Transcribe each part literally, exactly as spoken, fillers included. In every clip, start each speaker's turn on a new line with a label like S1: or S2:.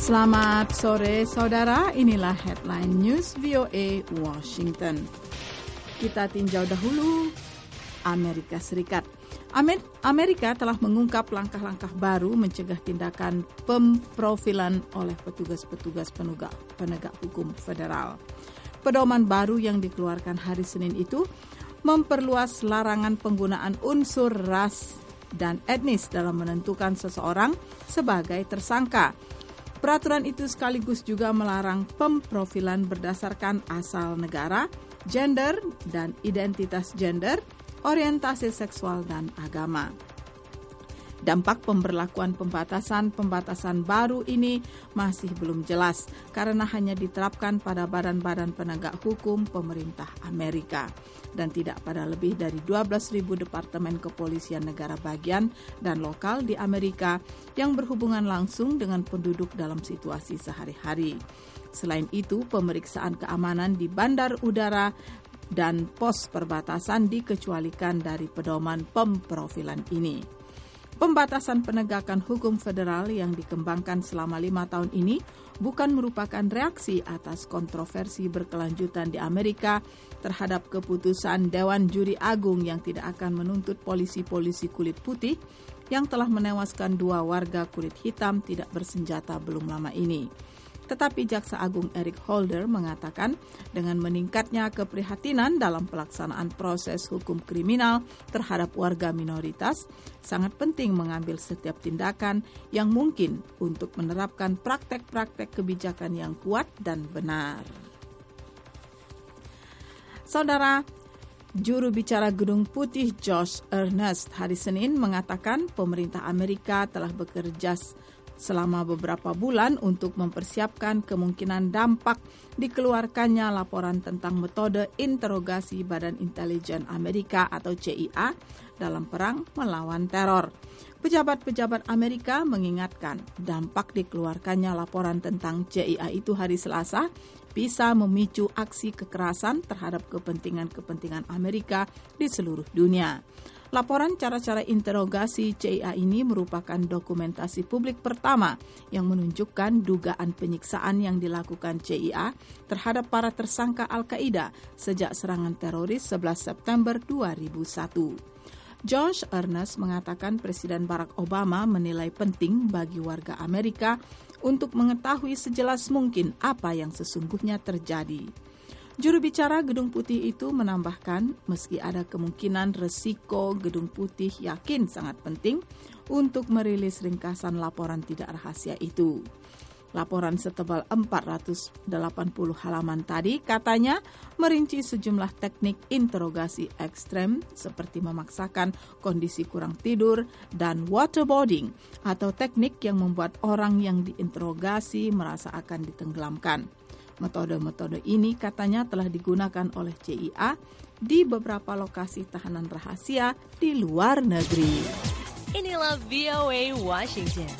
S1: Selamat sore saudara, inilah headline news V O A Washington. Kita tinjau dahulu Amerika Serikat. Amerika telah mengungkap langkah-langkah baru mencegah tindakan pemprofilan oleh petugas-petugas penegak, penegak hukum federal. Pedoman baru yang dikeluarkan hari Senin itu memperluas larangan penggunaan unsur ras dan etnis dalam menentukan seseorang sebagai tersangka. Peraturan itu sekaligus juga melarang pemprofilan berdasarkan asal negara, gender dan identitas gender, orientasi seksual dan agama. Dampak pemberlakuan pembatasan-pembatasan baru ini masih belum jelas karena hanya diterapkan pada badan-badan penegak hukum pemerintah Amerika dan tidak pada lebih dari dua belas ribu departemen kepolisian negara bagian dan lokal di Amerika yang berhubungan langsung dengan penduduk dalam situasi sehari-hari. Selain itu, pemeriksaan keamanan di bandar udara dan pos perbatasan dikecualikan dari pedoman pemprofilan ini. Pembatasan penegakan hukum federal yang dikembangkan selama lima tahun ini bukan merupakan reaksi atas kontroversi berkelanjutan di Amerika terhadap keputusan Dewan Juri Agung yang tidak akan menuntut polisi-polisi kulit putih yang telah menewaskan dua warga kulit hitam tidak bersenjata belum lama ini. Tetapi Jaksa Agung Eric Holder mengatakan dengan meningkatnya keprihatinan dalam pelaksanaan proses hukum kriminal terhadap warga minoritas, sangat penting mengambil setiap tindakan yang mungkin untuk menerapkan praktek-praktek kebijakan yang kuat dan benar. Saudara, juru bicara Gedung Putih Josh Earnest hari Senin mengatakan pemerintah Amerika telah bekerja selama beberapa bulan untuk mempersiapkan kemungkinan dampak dikeluarkannya laporan tentang metode interogasi Badan Intelijen Amerika atau C I A dalam perang melawan teror. Pejabat-pejabat Amerika mengingatkan dampak dikeluarkannya laporan tentang C I A itu hari Selasa bisa memicu aksi kekerasan terhadap kepentingan-kepentingan Amerika di seluruh dunia. Laporan cara-cara interogasi C I A ini merupakan dokumentasi publik pertama yang menunjukkan dugaan penyiksaan yang dilakukan C I A terhadap para tersangka Al-Qaeda sejak serangan teroris sebelas September dua ribu satu. Josh Earnest mengatakan Presiden Barack Obama menilai penting bagi warga Amerika untuk mengetahui sejelas mungkin apa yang sesungguhnya terjadi. Juru bicara Gedung Putih itu menambahkan, meski ada kemungkinan resiko Gedung Putih yakin sangat penting untuk merilis ringkasan laporan tidak rahasia itu. Laporan setebal empat ratus delapan puluh halaman tadi katanya merinci sejumlah teknik interogasi ekstrem seperti memaksakan kondisi kurang tidur dan waterboarding atau teknik yang membuat orang yang diinterogasi merasa akan ditenggelamkan. Metode-metode ini katanya telah digunakan oleh C I A di beberapa lokasi tahanan rahasia di luar negeri.
S2: Inilah V O A Washington.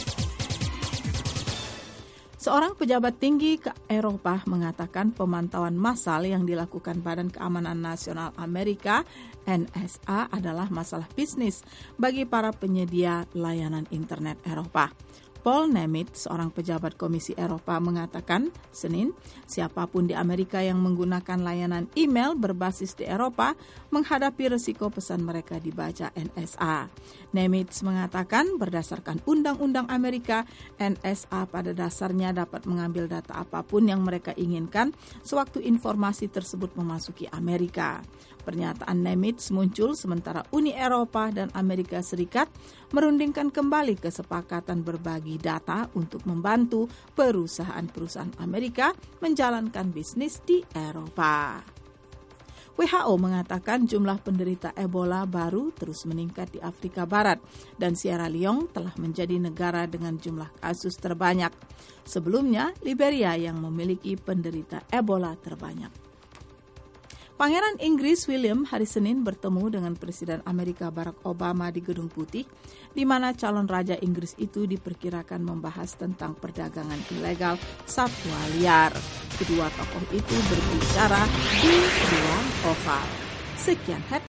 S1: Seorang pejabat tinggi ke Eropa mengatakan pemantauan massal yang dilakukan Badan Keamanan Nasional Amerika N S A adalah masalah bisnis bagi para penyedia layanan internet Eropa. Paul Nemitz, seorang pejabat Komisi Eropa, mengatakan Senin, siapapun di Amerika yang menggunakan layanan email berbasis di Eropa menghadapi risiko pesan mereka dibaca N S A. Nemitz mengatakan berdasarkan Undang-Undang Amerika, N S A pada dasarnya dapat mengambil data apapun yang mereka inginkan sewaktu informasi tersebut memasuki Amerika. Pernyataan Nemitz muncul sementara Uni Eropa dan Amerika Serikat merundingkan kembali kesepakatan berbagi data untuk membantu perusahaan-perusahaan Amerika menjalankan bisnis di Eropa. W H O mengatakan jumlah penderita Ebola baru terus meningkat di Afrika Barat dan Sierra Leone telah menjadi negara dengan jumlah kasus terbanyak. Sebelumnya, Liberia yang memiliki penderita Ebola terbanyak. Pangeran Inggris William hari Senin bertemu dengan Presiden Amerika Barack Obama di Gedung Putih, di mana calon Raja Inggris itu diperkirakan membahas tentang perdagangan ilegal satwa liar. Kedua tokoh itu berbicara di ruang oval. Sekian